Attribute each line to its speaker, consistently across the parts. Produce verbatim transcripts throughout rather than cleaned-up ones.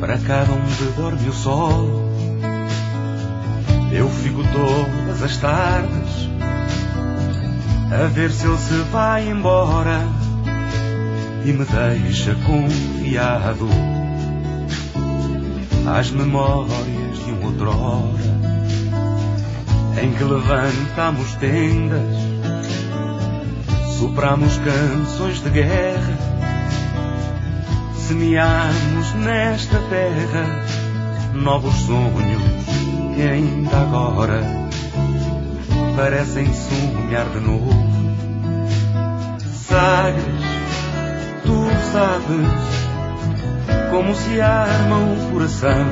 Speaker 1: para cada onde dorme o sol. Eu fico todas as tardes a ver se ele se vai embora e me deixa confiado às memórias de um outrora, em que levantamos tendas, sopramos canções de guerra, semeamos nesta terra novos sonhos que ainda agora parecem sonhar de novo. Sagres, tu sabes como se arma o coração.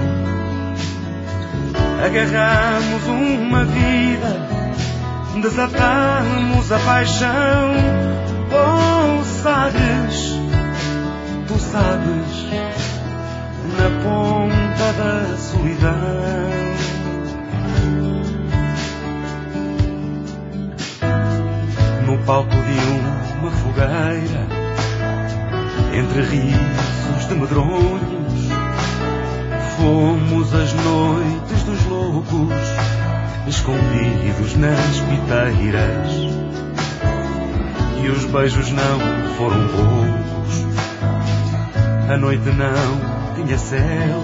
Speaker 1: Agarramos uma vida, desatamos a paixão. Oh, Sagres, tu sabes, na ponta da solidão. No palco de uma fogueira, entre risos de medronhos, fomos as noites dos loucos, escondidos nas piteiras. E os beijos não foram poucos, a noite não tinha céu,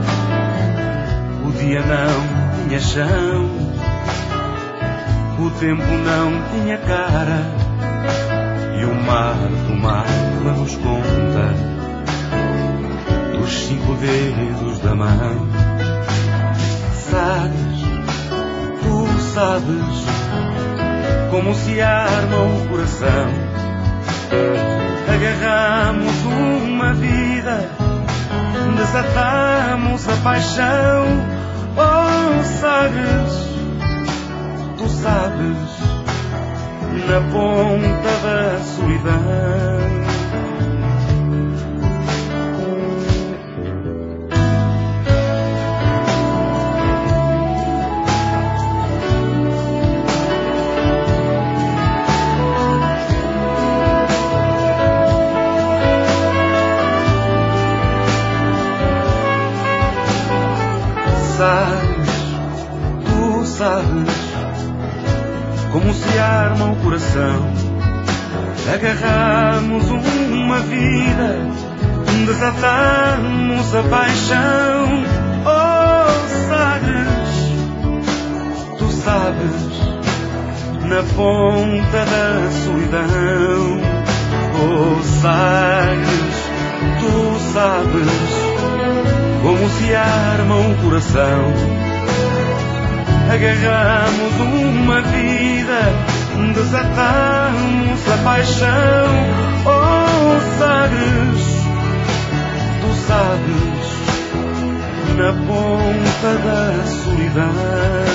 Speaker 1: o dia não tinha chão, o tempo não tinha cara, e o mar do mar nos conta dos cinco dedos da mão. Sabes, tu sabes como se arma o coração. Agarramos uma vida, desatamos a paixão. Oh, Sagres, tu sabes, na ponta da solidão. Sabes, tu sabes como se arma o coração. Agarramos uma vida, desatamos a paixão. Oh, Sagres, tu sabes, na ponta da solidão. Oh, Sagres, tu sabes como se arma o coração. Agarramos uma vida, desatamos a paixão. Oh, Sagres, tu sabes, na ponta da solidão.